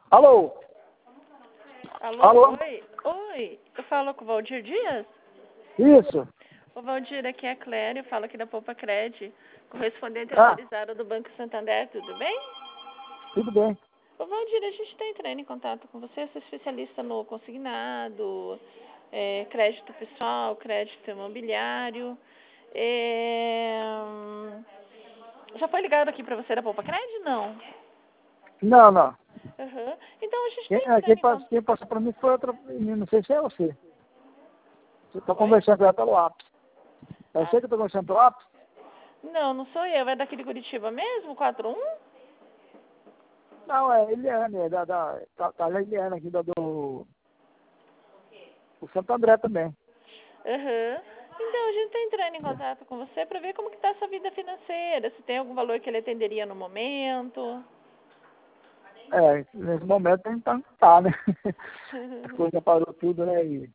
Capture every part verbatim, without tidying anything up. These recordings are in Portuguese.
Alô? Alô? Alô? Oi? Oi, eu falo com o Valdir Dias? Isso. O Valdir, aqui é a Cléria, eu falo aqui da Poupa Cred, correspondente Ah, autorizado do Banco Santander, tudo bem? tudo bem. Ô Valdir, a gente está entrando em contato com você, eu sou especialista no consignado, é, crédito pessoal, crédito imobiliário. É, hum, Já foi ligado aqui para você da Poupa Cred? Não. Não, não. Uhum. Então a gente está Quem, é, quem, entrando em pass- contato. quem passou para mim foi outra menina, não sei se é você. Eu estou Oi? conversando com ela pelo WhatsApp. É Ah, você que eu estou conversando pelo WhatsApp? não, não sou eu, é daqui de Curitiba mesmo, quatro um? Não, é Eliane, é da, da, da, da Eliane aqui da, do, do Santo André também. Uhum. Então, a gente está entrando em contato com você para ver como que está a sua vida financeira, se tem algum valor que ele atenderia no momento. É, nesse momento a gente tá, tá né? A coisa parou tudo, né? E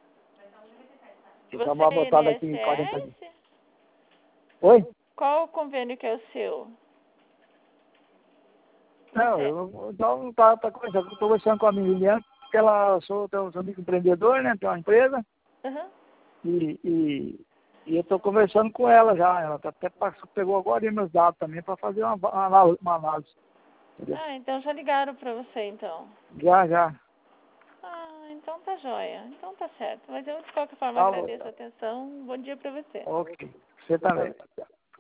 E dá você uma é botada aqui em quarenta dias. I N S S? Oi? Qual o convênio que é o seu? Não, Você... eu então tá, tá conversando, tô conversando com a minha Liliane, porque ela sou, eu sou microempreendedor, né? Tem uma empresa. Uhum. E, e, e eu estou conversando com ela já. Ela tá até passou, pegou agora meus dados também para fazer uma, uma, análise- uma análise. Entendeu? Ah, então já ligaram para você, então. Já, já. Ah, então tá joia. Então tá certo. Mas eu, de qualquer forma, Falou. agradeço a atenção. Bom dia para você. Ok. Você também.